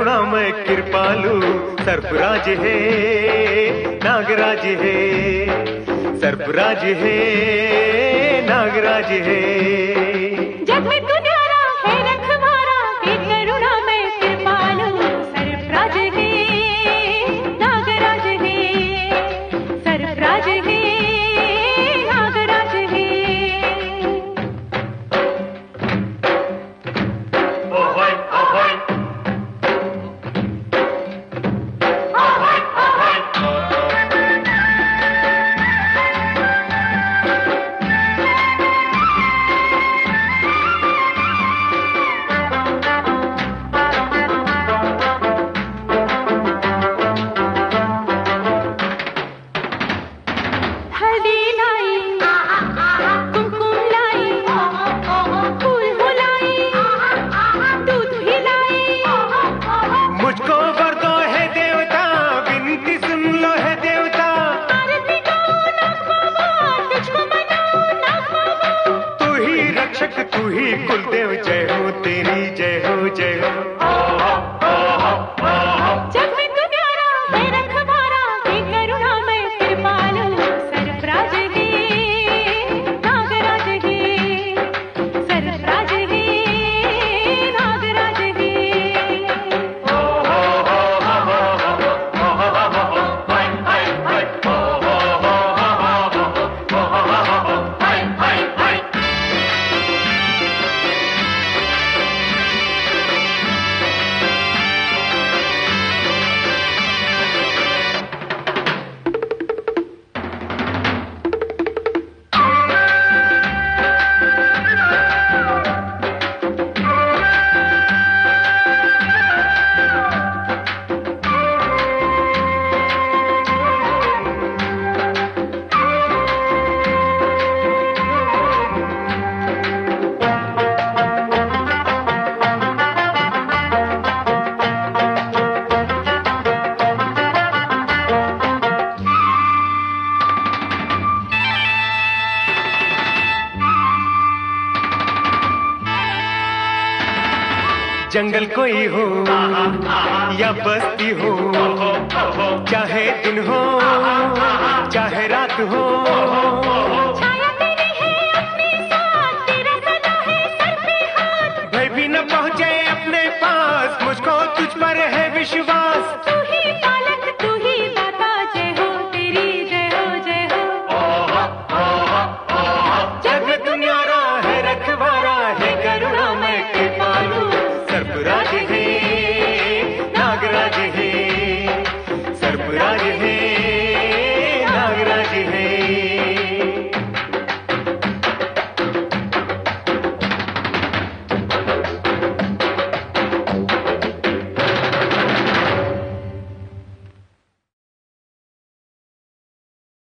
करुणामय कृपालु सर्पराज है, नागराज है, सर्पराज है, नागराज है। जग में तू न्यारा है रखवारा, हे करुणामय कृपालु सर्पराज है, नागराज है, सर्पराज है, नागराज है। ओहोय ओहोय हल्दी लाई, कुमकुम लाई, फूल बुलाई, दूध भी लाई। मुझको वर दो है देवता, विनती सुन लो है देवता। आरती गाओ नाग बाबा, तुझको मनाओ नाग बाबा। तू ही रक्षक, तू ही कुलदेव, जय हो तेरी, जय हो, जय हो। जग में तू न्यारा है रखवारा, हे करुणामय कृपालु सर्पराज है, नागराज है, सर्पराज है, नागराज है। जंगल कोई हो या बस्ती हो, चाहे दिन हो चाहे रात हो, छाया तेरी है अपने साथ, तेरा सदा है सर पे हाथ। भय भी न पहुंचे अपने पास, मुझको तुझ पर है विश्वास।